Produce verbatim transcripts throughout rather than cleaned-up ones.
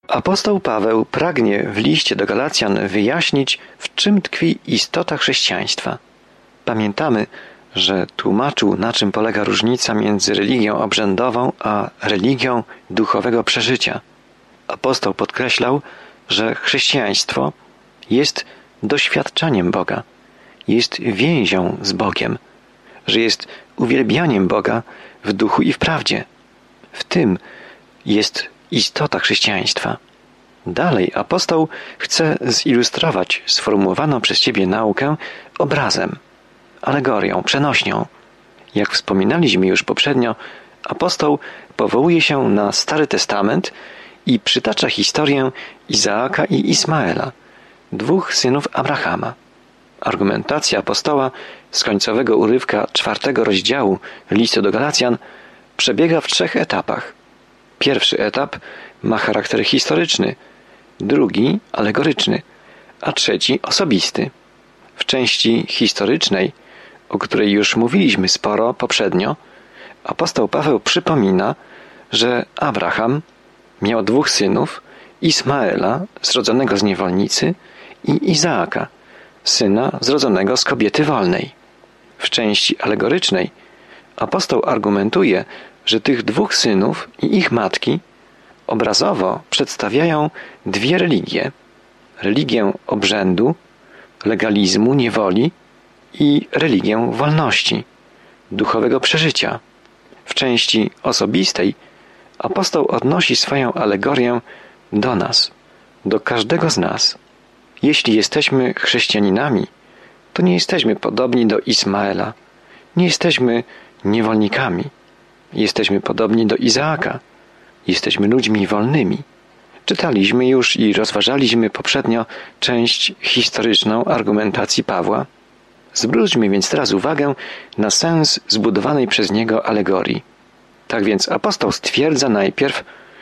Apostoł Paweł pragnie w liście do Galacjan wyjaśnić, w czym tkwi istota chrześcijaństwa. Pamiętamy, że tłumaczył, na czym polega różnica między religią obrzędową a religią duchowego przeżycia. Apostoł podkreślał, że chrześcijaństwo jest doświadczaniem Boga, jest więzią z Bogiem, że jest uwielbianiem Boga w duchu i w prawdzie. W tym jest istota chrześcijaństwa. Dalej apostoł chce zilustrować sformułowaną przez Ciebie naukę obrazem, alegorią, przenośnią. Jak wspominaliśmy już poprzednio, apostoł powołuje się na Stary Testament i przytacza historię Izaaka i Ismaela, dwóch synów Abrahama. Argumentacja apostoła z końcowego urywka czwartego rozdziału listu do Galacjan przebiega w trzech etapach. Pierwszy etap ma charakter historyczny, drugi alegoryczny, a trzeci osobisty. W części historycznej, o której już mówiliśmy sporo poprzednio, apostoł Paweł przypomina, że Abraham miał dwóch synów, Ismaela, zrodzonego z niewolnicy, i Izaaka, syna zrodzonego z kobiety wolnej. W części alegorycznej apostoł argumentuje, że tych dwóch synów i ich matki obrazowo przedstawiają dwie religie. Religię obrzędu, legalizmu, niewoli i religię wolności, duchowego przeżycia. W części osobistej apostoł odnosi swoją alegorię do nas, do każdego z nas. Jeśli jesteśmy chrześcijaninami, to nie jesteśmy podobni do Ismaela, nie jesteśmy niewolnikami. Jesteśmy podobni do Izaaka. Jesteśmy ludźmi wolnymi. Czytaliśmy już i rozważaliśmy poprzednio część historyczną argumentacji Pawła. Zwróćmy więc teraz uwagę na sens zbudowanej przez niego alegorii. Tak więc apostoł stwierdza najpierw,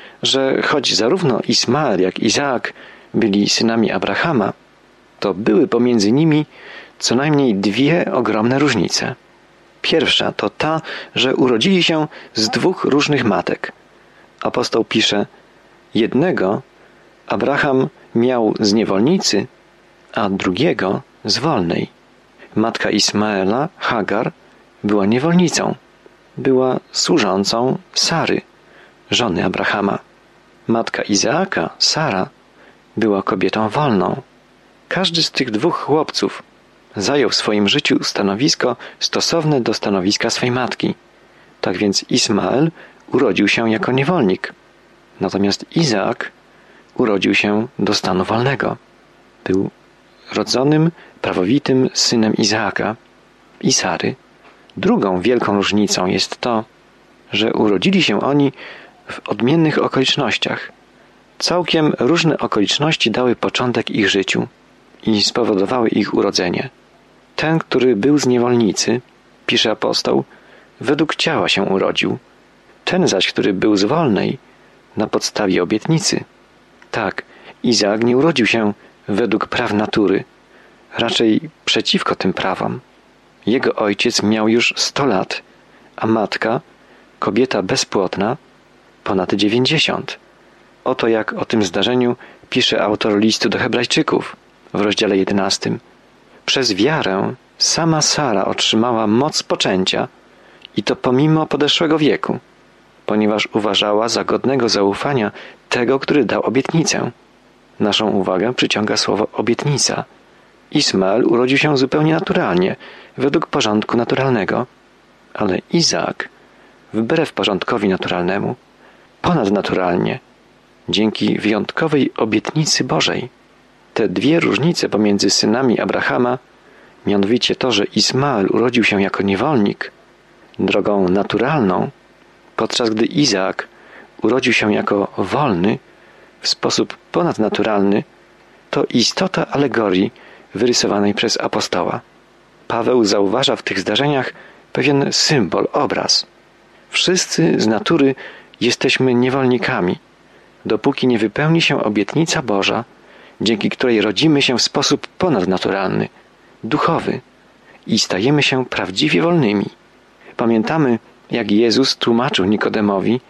że choć zarówno Ismael jak Izaak byli synami Abrahama, to były pomiędzy nimi co najmniej dwie ogromne różnice. Pierwsza to ta, że urodzili się z dwóch różnych matek. Apostoł pisze, jednego Abraham miał z niewolnicy, a drugiego z wolnej. Matka Ismaela, Hagar, była niewolnicą. Była służącą Sary, żony Abrahama. Matka Izaaka, Sara, była kobietą wolną. Każdy z tych dwóch chłopców zajął w swoim życiu stanowisko stosowne do stanowiska swej matki. Tak więc Ismael urodził się jako niewolnik, natomiast Izaak urodził się do stanu wolnego. Był rodzonym, prawowitym synem Izaaka i Sary. Drugą wielką różnicą jest to, że urodzili się oni w odmiennych okolicznościach. Całkiem różne okoliczności dały początek ich życiu i spowodowały ich urodzenie. Ten, który był z niewolnicy, pisze apostoł, według ciała się urodził. Ten zaś, który był z wolnej, na podstawie obietnicy. Tak, Izaak nie urodził się według praw natury, raczej przeciwko tym prawom. Jego ojciec miał już sto lat, a matka, kobieta bezpłodna, ponad dziewięćdziesiąt. Oto jak o tym zdarzeniu pisze autor listu do Hebrajczyków w rozdziale jedenastym. Przez wiarę sama Sara otrzymała moc poczęcia i to pomimo podeszłego wieku, ponieważ uważała za godnego zaufania tego, który dał obietnicę. Naszą uwagę przyciąga słowo obietnica. Ismael urodził się zupełnie naturalnie, według porządku naturalnego, ale Izaak, wbrew porządkowi naturalnemu, ponadnaturalnie, dzięki wyjątkowej obietnicy Bożej. Te dwie różnice pomiędzy synami Abrahama, mianowicie to, że Ismael urodził się jako niewolnik, drogą naturalną, podczas gdy Izaak urodził się jako wolny, w sposób ponadnaturalny, to istota alegorii wyrysowanej przez apostoła. Paweł zauważa w tych zdarzeniach pewien symbol, obraz. Wszyscy z natury jesteśmy niewolnikami, dopóki nie wypełni się obietnica Boża, dzięki której rodzimy się w sposób ponadnaturalny, duchowy i stajemy się prawdziwie wolnymi. Pamiętamy, jak Jezus tłumaczył Nikodemowi,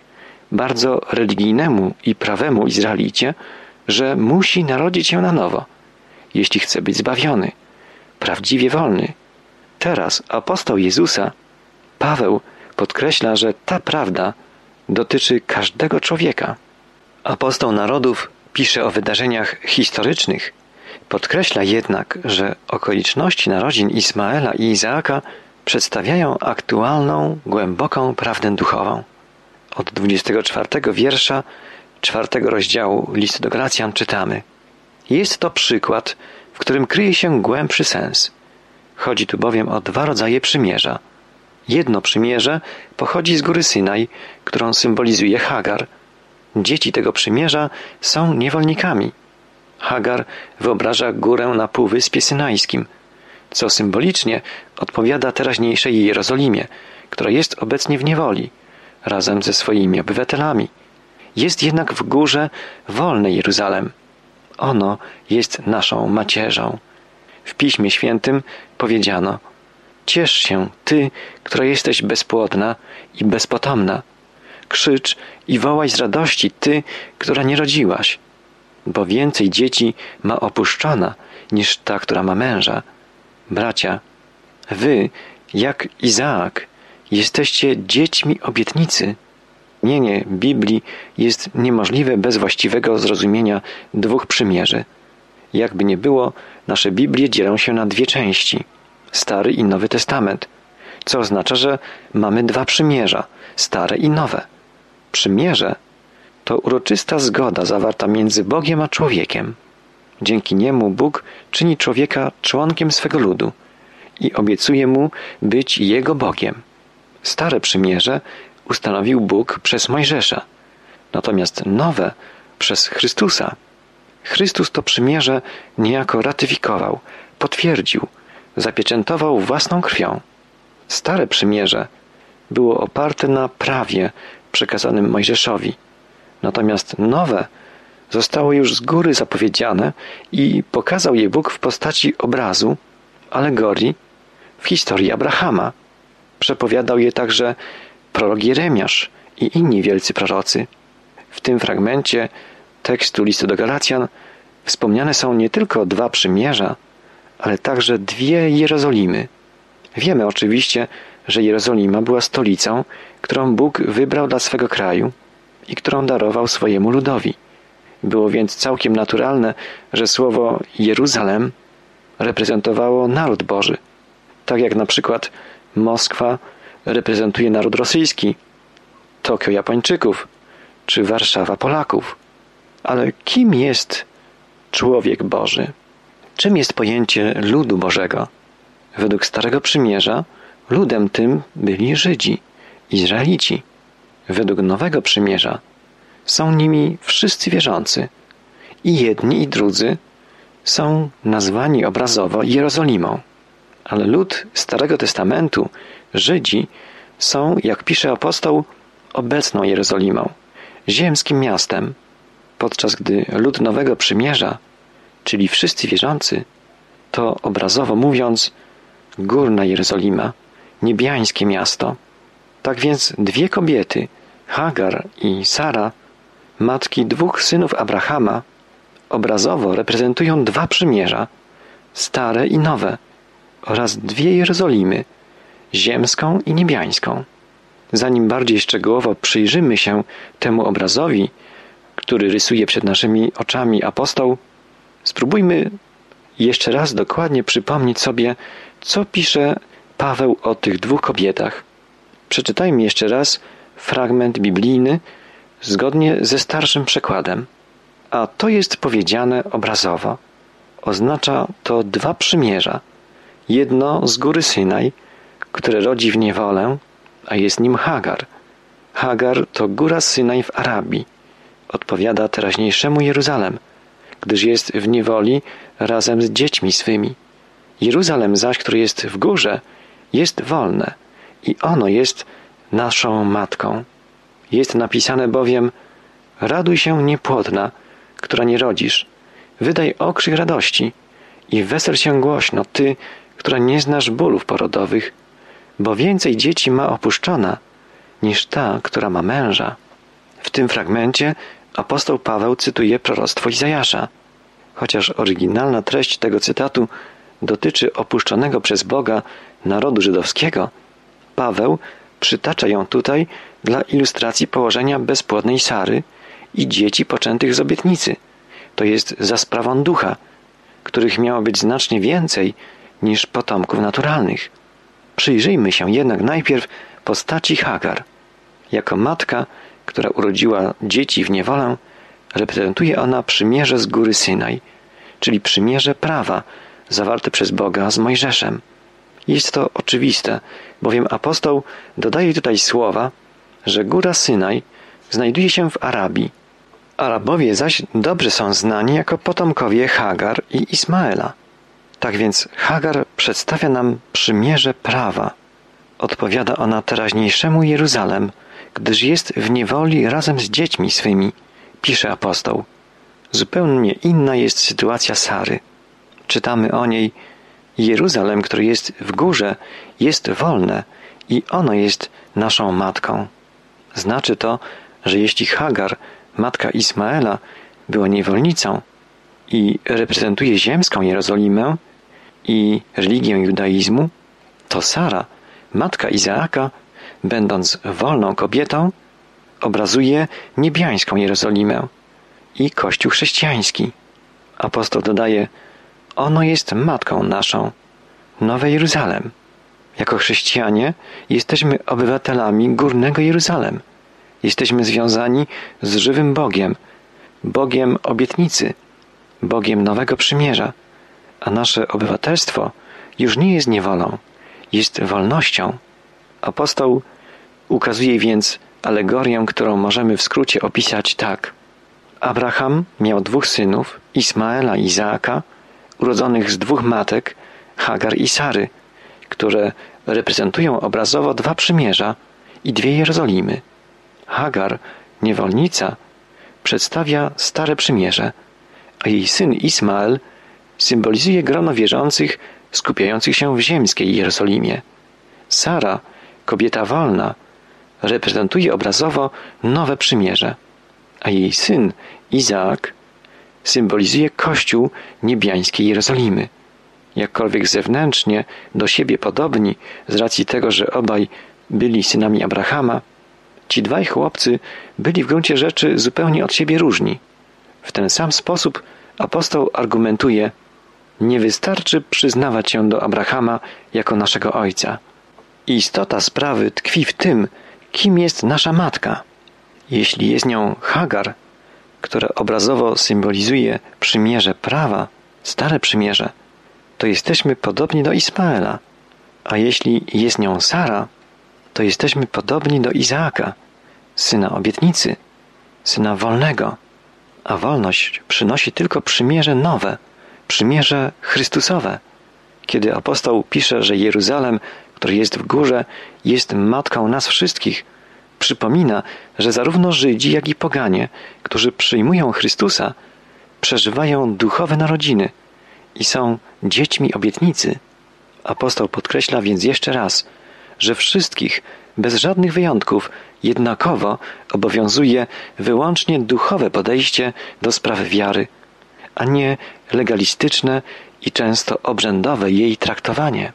bardzo religijnemu i prawemu Izraelicie, że musi narodzić się na nowo, jeśli chce być zbawiony, prawdziwie wolny. Teraz apostoł Jezusa, Paweł, podkreśla, że ta prawda dotyczy każdego człowieka. Apostoł narodów pisze o wydarzeniach historycznych, podkreśla jednak, że okoliczności narodzin Ismaela i Izaaka przedstawiają aktualną, głęboką prawdę duchową. Od dwudziestego czwartego wiersza czwartego rozdziału listu do Galacjan czytamy: Jest to przykład, w którym kryje się głębszy sens. Chodzi tu bowiem o dwa rodzaje przymierza. Jedno przymierze pochodzi z góry Synaj, którą symbolizuje Hagar. Dzieci tego przymierza są niewolnikami. Hagar wyobraża górę na Półwyspie Synajskim, co symbolicznie odpowiada teraźniejszej Jerozolimie, która jest obecnie w niewoli, razem ze swoimi obywatelami. Jest jednak w górze wolne Jeruzalem. Ono jest naszą macierzą. W Piśmie Świętym powiedziano: Ciesz się, Ty, która jesteś bezpłodna i bezpotomna. Krzycz i wołaj z radości, Ty, która nie rodziłaś, bo więcej dzieci ma opuszczona niż ta, która ma męża. Bracia, wy, jak Izaak, jesteście dziećmi obietnicy. Mienie Biblii jest niemożliwe bez właściwego zrozumienia dwóch przymierzy. Jakby nie było, nasze Biblie dzielą się na dwie części, Stary i Nowy Testament, co oznacza, że mamy dwa przymierza, stare i nowe. Przymierze to uroczysta zgoda zawarta między Bogiem a człowiekiem. Dzięki niemu Bóg czyni człowieka członkiem swego ludu i obiecuje mu być jego Bogiem. Stare przymierze ustanowił Bóg przez Mojżesza, natomiast nowe przez Chrystusa. Chrystus to przymierze niejako ratyfikował, potwierdził, zapieczętował własną krwią. Stare przymierze było oparte na prawie przekazanym Mojżeszowi, natomiast nowe zostało już z góry zapowiedziane i pokazał je Bóg w postaci obrazu, alegorii w historii Abrahama. Przepowiadał je także prorok Jeremiasz i inni wielcy prorocy. W tym fragmencie tekstu listu do Galacjan wspomniane są nie tylko dwa przymierza, ale także dwie Jerozolimy. Wiemy oczywiście, że Jerozolima była stolicą, którą Bóg wybrał dla swego kraju i którą darował swojemu ludowi. Było więc całkiem naturalne, że słowo Jeruzalem reprezentowało naród Boży, tak jak na przykład Moskwa reprezentuje naród rosyjski, Tokio Japończyków, czy Warszawa Polaków. Ale kim jest człowiek Boży? Czym jest pojęcie ludu Bożego? Według Starego Przymierza ludem tym byli Żydzi, Izraelici. Według Nowego Przymierza są nimi wszyscy wierzący. I jedni, i drudzy są nazwani obrazowo Jerozolimą. Ale lud Starego Testamentu, Żydzi, są, jak pisze apostoł, obecną Jerozolimą, ziemskim miastem, podczas gdy lud Nowego Przymierza, czyli wszyscy wierzący, to obrazowo mówiąc górna Jerozolima, niebiańskie miasto. Tak więc dwie kobiety, Hagar i Sara, matki dwóch synów Abrahama, obrazowo reprezentują dwa przymierza, stare i nowe, oraz dwie Jerozolimy, ziemską i niebiańską. Zanim bardziej szczegółowo przyjrzymy się temu obrazowi, który rysuje przed naszymi oczami apostoł, spróbujmy jeszcze raz dokładnie przypomnieć sobie, co pisze Paweł o tych dwóch kobietach. Przeczytajmy jeszcze raz fragment biblijny zgodnie ze starszym przekładem. A to jest powiedziane obrazowo. Oznacza to dwa przymierza. Jedno z góry Synaj, które rodzi w niewolę, a jest nim Hagar. Hagar to góra Synaj w Arabii. Odpowiada teraźniejszemu Jeruzalem, gdyż jest w niewoli razem z dziećmi swymi. Jeruzalem zaś, który jest w górze, jest wolne i ono jest naszą matką. Jest napisane bowiem: raduj się niepłodna, która nie rodzisz, wydaj okrzyk radości i wesel się głośno, ty, która nie znasz bólów porodowych, bo więcej dzieci ma opuszczona niż ta, która ma męża. W tym fragmencie apostoł Paweł cytuje proroctwo Izajasza. Chociaż oryginalna treść tego cytatu dotyczy opuszczonego przez Boga narodu żydowskiego, Paweł przytacza ją tutaj dla ilustracji położenia bezpłodnej Sary i dzieci poczętych z obietnicy, to jest za sprawą ducha, których miało być znacznie więcej niż potomków naturalnych. Przyjrzyjmy się jednak najpierw postaci Hagar. Jako matka, która urodziła dzieci w niewolę, reprezentuje ona przymierze z góry Synaj, czyli przymierze prawa zawarte przez Boga z Mojżeszem. Jest to oczywiste, bowiem apostoł dodaje tutaj słowa, że góra Synaj znajduje się w Arabii. Arabowie zaś dobrze są znani jako potomkowie Hagar i Ismaela. Tak więc Hagar przedstawia nam przymierze prawa. Odpowiada ona teraźniejszemu Jeruzalem, gdyż jest w niewoli razem z dziećmi swymi, pisze apostoł. Zupełnie inna jest sytuacja Sary. Czytamy o niej: Jeruzalem, który jest w górze, jest wolne i ono jest naszą matką. Znaczy to, że jeśli Hagar, matka Ismaela, była niewolnicą i reprezentuje ziemską Jerozolimę i religię judaizmu, to Sara, matka Izaaka, będąc wolną kobietą, obrazuje niebiańską Jerozolimę i Kościół chrześcijański. Apostoł dodaje: ono jest matką naszą, Nowe Jeruzalem. Jako chrześcijanie jesteśmy obywatelami górnego Jeruzalem. Jesteśmy związani z żywym Bogiem, Bogiem obietnicy, Bogiem Nowego Przymierza, a nasze obywatelstwo już nie jest niewolą, jest wolnością. Apostoł ukazuje więc alegorię, którą możemy w skrócie opisać tak. Abraham miał dwóch synów, Ismaela i Izaaka, urodzonych z dwóch matek, Hagar i Sary, które reprezentują obrazowo dwa przymierza i dwie Jerozolimy. Hagar, niewolnica, przedstawia stare przymierze, a jej syn Ismael symbolizuje grono wierzących skupiających się w ziemskiej Jerozolimie. Sara, kobieta wolna, reprezentuje obrazowo nowe przymierze, a jej syn Izaak symbolizuje Kościół niebiańskiej Jerozolimy. Jakkolwiek zewnętrznie do siebie podobni z racji tego, że obaj byli synami Abrahama, ci dwaj chłopcy byli w gruncie rzeczy zupełnie od siebie różni. W ten sam sposób apostoł argumentuje: nie wystarczy przyznawać się do Abrahama jako naszego ojca. Istota sprawy tkwi w tym, kim jest nasza matka. Jeśli jest nią Hagar, która obrazowo symbolizuje przymierze prawa, stare przymierze, to jesteśmy podobni do Ismaela, a jeśli jest nią Sara, to jesteśmy podobni do Izaaka, syna obietnicy, syna wolnego, a wolność przynosi tylko przymierze nowe, przymierze Chrystusowe. Kiedy apostoł pisze, że Jeruzalem, który jest w górze, jest matką nas wszystkich, przypomina, że zarówno Żydzi, jak i poganie, którzy przyjmują Chrystusa, przeżywają duchowe narodziny i są dziećmi obietnicy. Apostoł podkreśla więc jeszcze raz, że wszystkich, bez żadnych wyjątków, jednakowo obowiązuje wyłącznie duchowe podejście do spraw wiary, a nie legalistyczne i często obrzędowe jej traktowanie.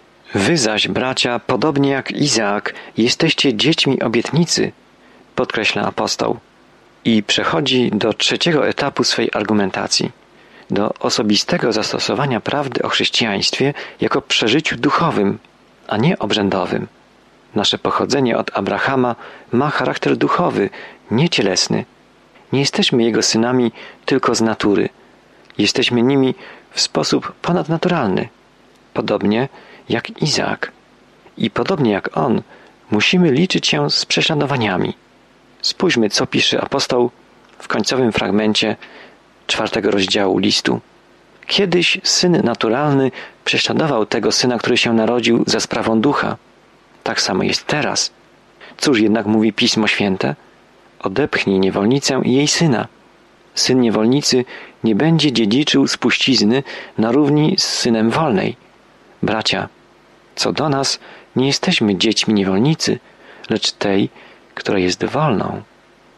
Wy zaś, bracia, podobnie jak Izaak, jesteście dziećmi obietnicy, podkreśla apostoł i przechodzi do trzeciego etapu swej argumentacji, do osobistego zastosowania prawdy o chrześcijaństwie jako przeżyciu duchowym, a nie obrzędowym. Nasze pochodzenie od Abrahama ma charakter duchowy, nie cielesny. Nie jesteśmy jego synami tylko z natury. Jesteśmy nimi w sposób ponadnaturalny. Podobnie jak Izaak. I podobnie jak on, musimy liczyć się z prześladowaniami. Spójrzmy, co pisze apostoł w końcowym fragmencie czwartego rozdziału listu. Kiedyś syn naturalny prześladował tego syna, który się narodził za sprawą ducha. Tak samo jest teraz. Cóż jednak mówi Pismo Święte? Odepchnij niewolnicę i jej syna. Syn niewolnicy nie będzie dziedziczył spuścizny na równi z synem wolnej. Bracia, co do nas, nie jesteśmy dziećmi niewolnicy, lecz tej, która jest wolną.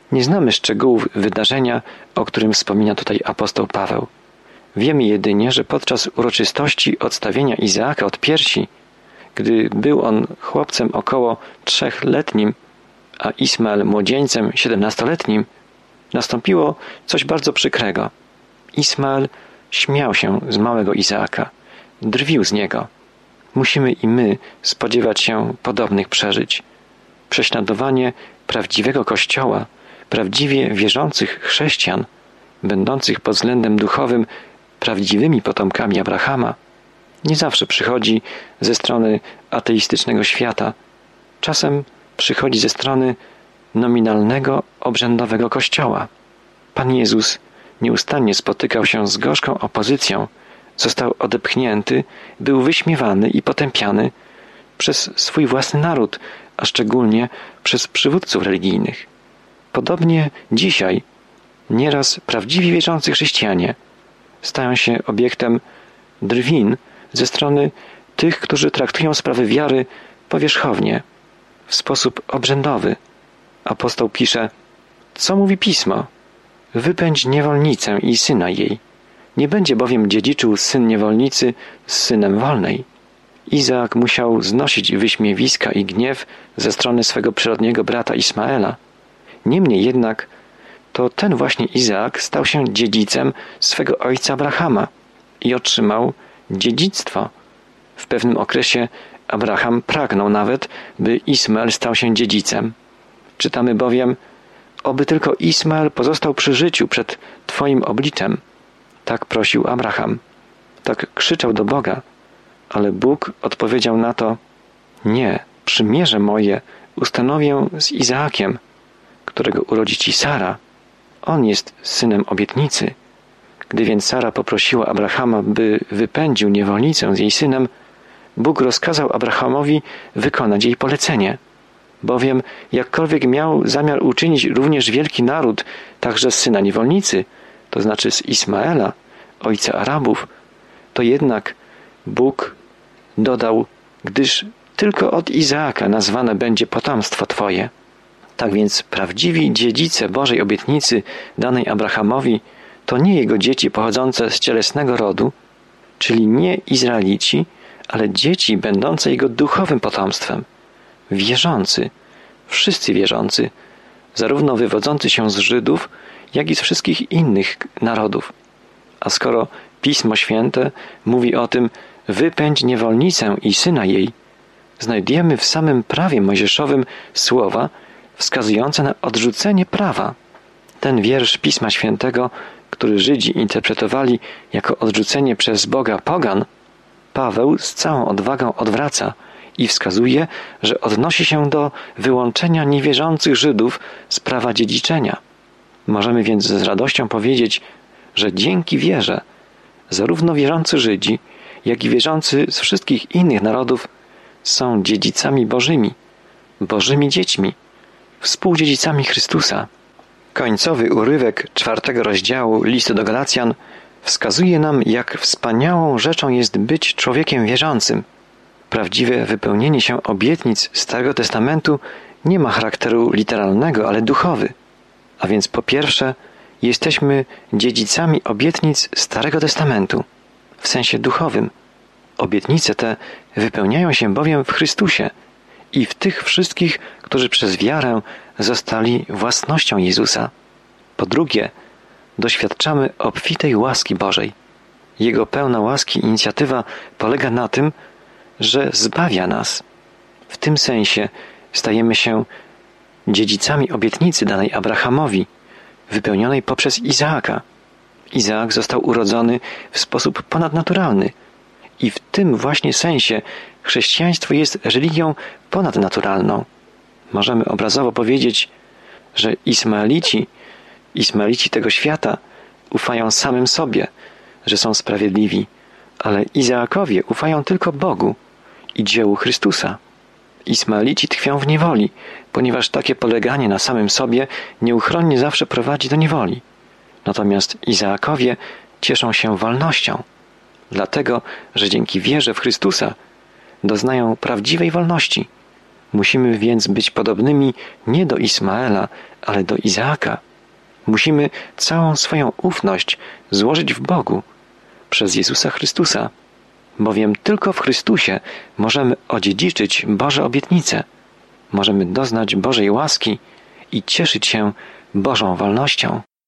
Nie znamy szczegółów wydarzenia, o którym wspomina tutaj apostoł Paweł. Wiemy jedynie, że podczas uroczystości odstawienia Izaaka od piersi, gdy był on chłopcem około trzechletnim, a Ismael młodzieńcem siedemnastoletnim, nastąpiło coś bardzo przykrego. Ismael śmiał się z małego Izaaka, drwił z niego. Musimy i my spodziewać się podobnych przeżyć. Prześladowanie prawdziwego Kościoła, prawdziwie wierzących chrześcijan, będących pod względem duchowym prawdziwymi potomkami Abrahama, nie zawsze przychodzi ze strony ateistycznego świata. Czasem przychodzi ze strony nominalnego, obrzędowego Kościoła. Pan Jezus nieustannie spotykał się z gorzką opozycją, został odepchnięty, był wyśmiewany i potępiany przez swój własny naród, a szczególnie przez przywódców religijnych. Podobnie dzisiaj nieraz prawdziwi wierzący chrześcijanie stają się obiektem drwin ze strony tych, którzy traktują sprawy wiary powierzchownie, w sposób obrzędowy. Apostoł pisze: co mówi Pismo? Wypędź niewolnicę i syna jej. Nie będzie bowiem dziedziczył syn niewolnicy z synem wolnej. Izaak musiał znosić wyśmiewiska i gniew ze strony swego przyrodniego brata Ismaela. Niemniej jednak to ten właśnie Izaak stał się dziedzicem swego ojca Abrahama i otrzymał dziedzictwo. W pewnym okresie Abraham pragnął nawet, by Ismael stał się dziedzicem. Czytamy bowiem: oby tylko Ismael pozostał przy życiu przed Twoim obliczem. Tak prosił Abraham. Tak krzyczał do Boga. Ale Bóg odpowiedział na to: nie, przymierze moje ustanowię z Izaakiem, którego urodzi ci Sara. On jest synem obietnicy. Gdy więc Sara poprosiła Abrahama, by wypędził niewolnicę z jej synem, Bóg rozkazał Abrahamowi wykonać jej polecenie. Bowiem jakkolwiek miał zamiar uczynić również wielki naród, także z syna niewolnicy, to znaczy z Ismaela, ojca Arabów, to jednak Bóg dodał: gdyż tylko od Izaaka nazwane będzie potomstwo Twoje. Tak więc prawdziwi dziedzice Bożej obietnicy danej Abrahamowi to nie jego dzieci pochodzące z cielesnego rodu, czyli nie Izraelici, ale dzieci będące jego duchowym potomstwem. Wierzący, wszyscy wierzący, zarówno wywodzący się z Żydów, jak i z wszystkich innych narodów. A skoro Pismo Święte mówi o tym: wypędź niewolnicę i syna jej, znajdujemy w samym prawie mojżeszowym słowa wskazujące na odrzucenie prawa. Ten wiersz Pisma Świętego, który Żydzi interpretowali jako odrzucenie przez Boga pogan, Paweł z całą odwagą odwraca i wskazuje, że odnosi się do wyłączenia niewierzących Żydów z prawa dziedziczenia. Możemy więc z radością powiedzieć, że dzięki wierze zarówno wierzący Żydzi, jak i wierzący z wszystkich innych narodów są dziedzicami Bożymi, Bożymi dziećmi, współdziedzicami Chrystusa. Końcowy urywek czwartego rozdziału listu do Galacjan wskazuje nam, jak wspaniałą rzeczą jest być człowiekiem wierzącym. Prawdziwe wypełnienie się obietnic Starego Testamentu nie ma charakteru literalnego, ale duchowy. A więc po pierwsze, jesteśmy dziedzicami obietnic Starego Testamentu w sensie duchowym. Obietnice te wypełniają się bowiem w Chrystusie i w tych wszystkich, którzy przez wiarę zostali własnością Jezusa. Po drugie, doświadczamy obfitej łaski Bożej. Jego pełna łaski inicjatywa polega na tym, że zbawia nas. W tym sensie stajemy się dziedzicami obietnicy danej Abrahamowi, wypełnionej poprzez Izaaka. Izaak został urodzony w sposób ponadnaturalny i w tym właśnie sensie chrześcijaństwo jest religią ponadnaturalną. Możemy obrazowo powiedzieć, że Ismaelici, Ismaelici tego świata ufają samym sobie, że są sprawiedliwi, ale Izaakowie ufają tylko Bogu i dziełu Chrystusa. Ismaelici tkwią w niewoli, ponieważ takie poleganie na samym sobie nieuchronnie zawsze prowadzi do niewoli. Natomiast Izaakowie cieszą się wolnością, dlatego, że dzięki wierze w Chrystusa doznają prawdziwej wolności. Musimy więc być podobnymi nie do Ismaela, ale do Izaaka. Musimy całą swoją ufność złożyć w Bogu przez Jezusa Chrystusa, bowiem tylko w Chrystusie możemy odziedziczyć Boże obietnice, możemy doznać Bożej łaski i cieszyć się Bożą wolnością.